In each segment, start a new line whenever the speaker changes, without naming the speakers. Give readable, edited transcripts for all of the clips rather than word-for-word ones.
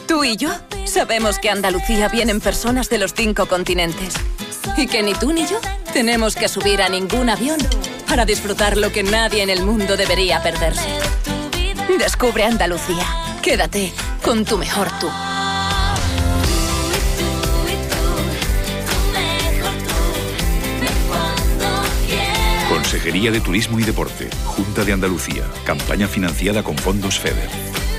Tú y yo sabemos que a Andalucía vienen personas de los 5 continentes. Y que ni tú ni yo tenemos que subir a ningún avión para disfrutar lo que nadie en el mundo debería perderse. Descubre Andalucía. Quédate con tu mejor tú.
Consejería de Turismo y Deporte, Junta de Andalucía, campaña financiada con fondos FEDER.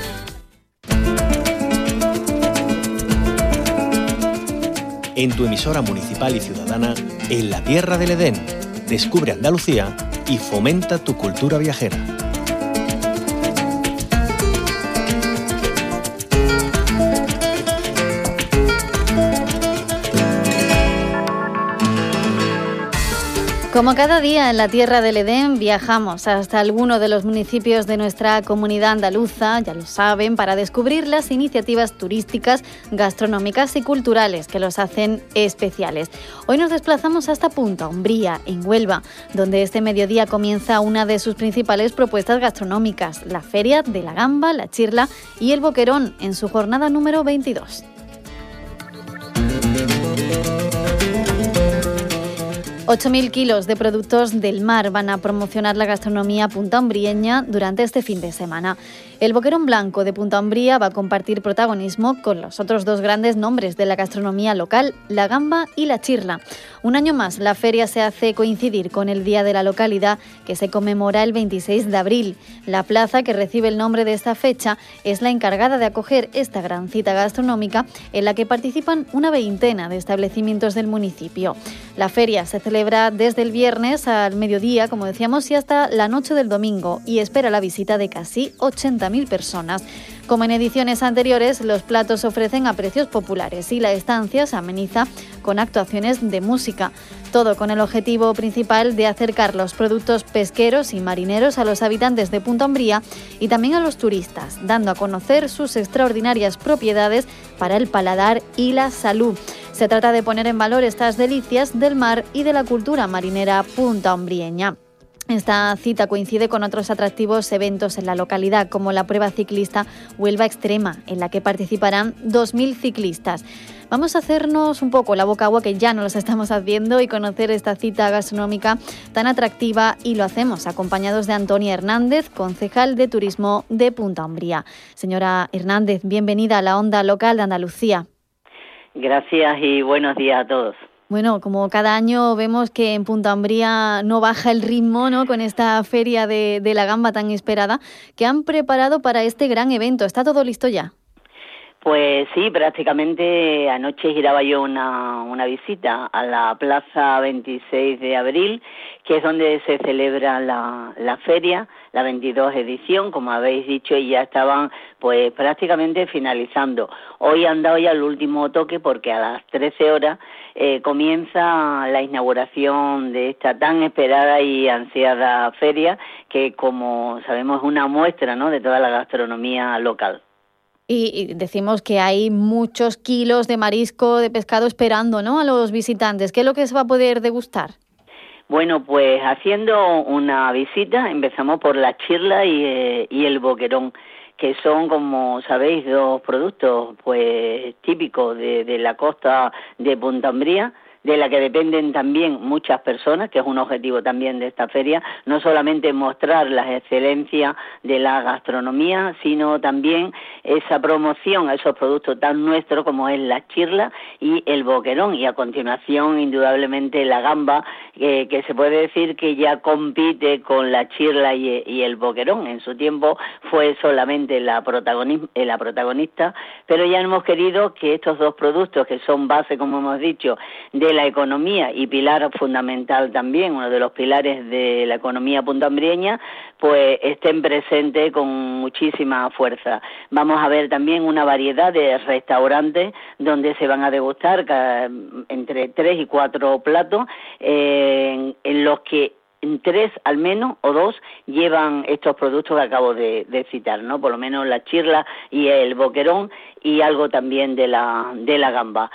En tu emisora municipal y ciudadana, en la tierra del Edén, descubre Andalucía y fomenta tu cultura viajera.
Como cada día en la tierra del Edén viajamos hasta alguno de los municipios de nuestra comunidad andaluza, ya lo saben, para descubrir las iniciativas turísticas, gastronómicas y culturales que los hacen especiales. Hoy nos desplazamos hasta Punta Umbría, en Huelva, donde este mediodía comienza una de sus principales propuestas gastronómicas, la Feria de la Gamba, la Chirla y el Boquerón, en su jornada número 22. 8.000 kilos de productos del mar van a promocionar la gastronomía puntaumbrieña durante este fin de semana. El Boquerón Blanco de Punta Umbría va a compartir protagonismo con los otros dos grandes nombres de la gastronomía local, la Gamba y la Chirla. Un año más, la feria se hace coincidir con el Día de la Localidad, que se conmemora el 26 de abril. La plaza que recibe el nombre de esta fecha es la encargada de acoger esta gran cita gastronómica, en la que participan una veintena de establecimientos del municipio. La feria se celebra desde el viernes al mediodía, como decíamos, y hasta la noche del domingo, y espera la visita de casi 80.000 personas. Como en ediciones anteriores, los platos se ofrecen a precios populares y la estancia se ameniza con actuaciones de música. Todo con el objetivo principal de acercar los productos pesqueros y marineros a los habitantes de Punta Umbría y también a los turistas, dando a conocer sus extraordinarias propiedades para el paladar y la salud. Se trata de poner en valor estas delicias del mar y de la cultura marinera puntaumbrieña. Esta cita coincide con otros atractivos eventos en la localidad, como la prueba ciclista Huelva Extrema, en la que participarán 2.000 ciclistas. Vamos a hacernos un poco la boca agua, que ya no los estamos haciendo, y conocer esta cita gastronómica tan atractiva, y lo hacemos acompañados de Antonia Hernández, concejal de Turismo de Punta Umbría. Señora Hernández, bienvenida a la Onda Local de Andalucía.
Gracias y buenos días a todos.
Bueno, como cada año vemos que en Punta Umbría no baja el ritmo, ¿no?, con esta feria de la gamba tan esperada. ¿Qué han preparado para este gran evento? ¿Está todo listo ya?
Pues sí, prácticamente anoche giraba yo una visita a la Plaza 26 de Abril, que es donde se celebra la feria, la 22 edición, como habéis dicho, y ya estaban pues prácticamente finalizando. Hoy han dado ya el último toque, porque a las 13 horas comienza la inauguración de esta tan esperada y ansiada feria, que como sabemos es una muestra, ¿no?, de toda la gastronomía local.
Y decimos que hay muchos kilos de marisco, de pescado esperando, ¿no?, a los visitantes. ¿Qué es lo que se va a poder degustar?
Bueno, pues haciendo una visita empezamos por la Chirla y el Boquerón, que son, como sabéis, dos productos pues típicos de la costa de Punta Umbría, de la que dependen también muchas personas, que es un objetivo también de esta feria, no solamente mostrar las excelencias de la gastronomía, sino también esa promoción a esos productos tan nuestros como es la Chirla y el Boquerón, y a continuación indudablemente la Gamba, que se puede decir que ya compite con la Chirla y el Boquerón. En su tiempo fue solamente la protagonista, pero ya hemos querido que estos dos productos, que son base, como hemos dicho, de la economía y pilar fundamental también, uno de los pilares de la economía puntaumbrieña, pues estén presentes con muchísima fuerza. Vamos a ver también una variedad de restaurantes donde se van a degustar entre 3 y 4 platos, en los que 3 al menos o 2 llevan estos productos que acabo de citar, ¿no? Por lo menos la Chirla y el Boquerón, y algo también de la Gamba.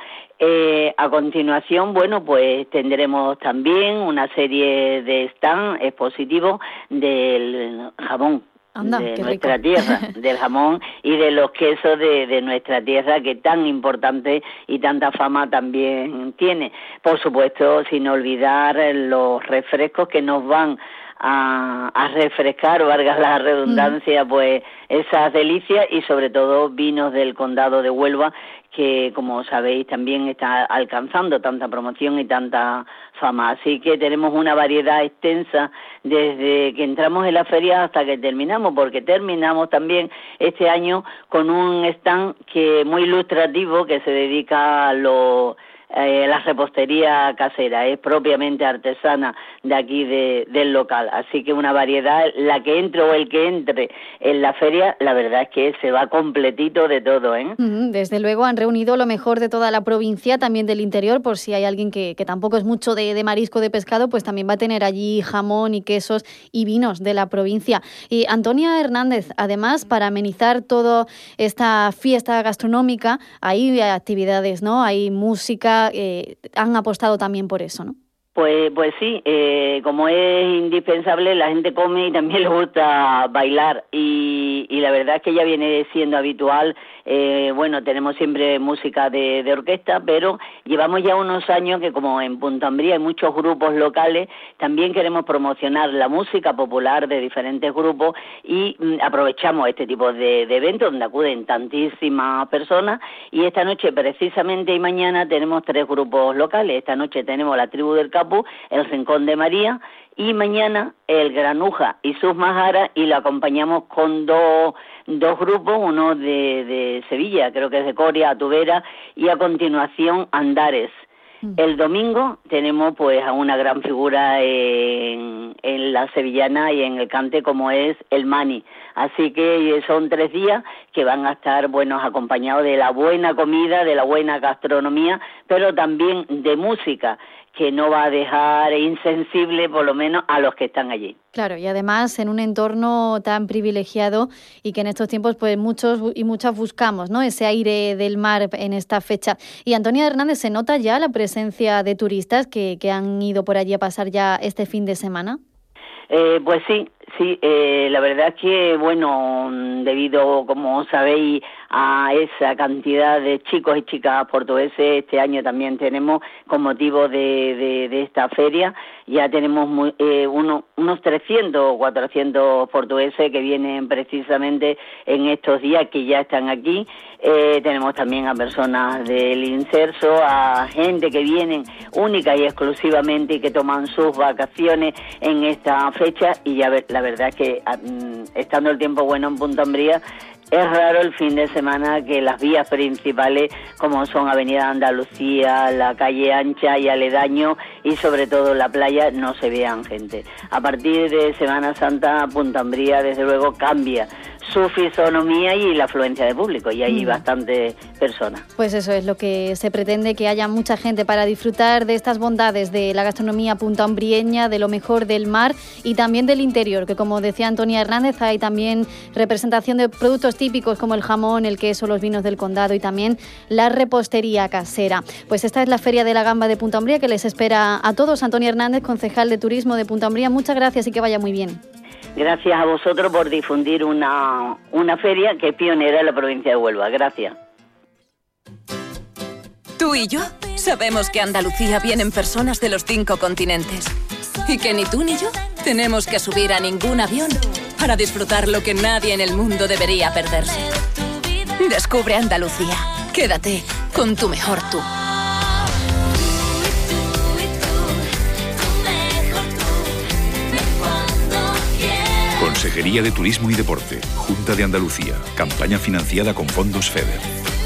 A continuación, bueno, pues tendremos también una serie de stand expositivos del jamón
Anda,
de
qué
nuestra
rico.
tierra, del jamón y de los quesos de nuestra tierra, que tan importante y tanta fama también tiene. Por supuesto, sin olvidar los refrescos que nos van a refrescar, valga la redundancia, pues esas delicias, y sobre todo vinos del Condado de Huelva, que como sabéis también está alcanzando tanta promoción y tanta fama. Así que tenemos una variedad extensa desde que entramos en la feria hasta que terminamos, porque terminamos también este año con un stand que muy ilustrativo, que se dedica a la repostería casera, es propiamente artesana de aquí del local, así que una variedad, la que entre o el que entre en la feria, la verdad es que se va completito de todo, ¿eh?
Desde luego han reunido lo mejor de toda la provincia, también del interior, por si hay alguien que tampoco es mucho de marisco, de pescado, pues también va a tener allí jamón y quesos y vinos de la provincia. Y Antonia Hernández, además, para amenizar toda esta fiesta gastronómica, hay actividades, ¿no? Hay música. Han apostado también por eso, ¿no?
Pues sí, como es indispensable, la gente come y también le gusta bailar, y la verdad es que ya viene siendo habitual. Bueno, tenemos siempre música de orquesta, pero llevamos ya unos años que, como en Punta Umbría hay muchos grupos locales, también queremos promocionar la música popular de diferentes grupos, y aprovechamos este tipo de eventos donde acuden tantísimas personas, y esta noche precisamente y mañana tenemos 3 grupos locales. Esta noche tenemos la Tribu del Capu, el Rincón de María, y mañana el Granuja y sus Majaras, y lo acompañamos con dos grupos, uno de Sevilla, creo que es de Coria, Tubera, y a continuación Andares. El domingo tenemos pues a una gran figura en la sevillana y en el cante, como es el Mani. Así que son 3 días que van a estar buenos, acompañados de la buena comida, de la buena gastronomía, pero también de música, que no va a dejar insensible por lo menos a los que están allí.
Claro, y además en un entorno tan privilegiado, y que en estos tiempos pues muchos y muchas buscamos, ¿no? Ese aire del mar en esta fecha. Y Antonia Hernández, ¿se nota ya la presencia de turistas que han ido por allí a pasar ya este fin de semana?
Pues sí, la verdad es que, bueno, debido, como sabéis, a esa cantidad de chicos y chicas portugueses, este año también tenemos, con motivo de esta feria, ya tenemos unos 300 o 400 portugueses que vienen precisamente en estos días, que ya están aquí. Tenemos también a personas del inserso, a gente que vienen única y exclusivamente y que toman sus vacaciones en esta fecha, y ya la verdad es que estando el tiempo bueno en Punta Umbría, es raro el fin de semana que las vías principales, como son Avenida Andalucía, la calle Ancha y aledaño, y sobre todo la playa, no se vean gente. A partir de Semana Santa, Punta Umbría desde luego cambia su fisonomía y la afluencia de público, y hay bastantes personas.
Pues eso es lo que se pretende, que haya mucha gente para disfrutar de estas bondades de la gastronomía puntaumbrieña, de lo mejor del mar y también del interior, que como decía Antonia Hernández, hay también representación de productos típicos como el jamón, el queso, los vinos del condado y también la repostería casera. Pues esta es la Feria de la Gamba de Punta Umbría, que les espera a todos. Antonia Hernández, concejal de Turismo de Punta Umbría, muchas gracias y que vaya muy bien.
Gracias a vosotros por difundir una feria que es pionera en la provincia de Huelva. Gracias.
Tú y yo sabemos que a Andalucía vienen personas de los 5 continentes, y que ni tú ni yo tenemos que subir a ningún avión para disfrutar lo que nadie en el mundo debería perderse. Descubre Andalucía. Quédate con tu mejor tú.
Consejería de Turismo y Deporte, Junta de Andalucía, campaña financiada con fondos FEDER.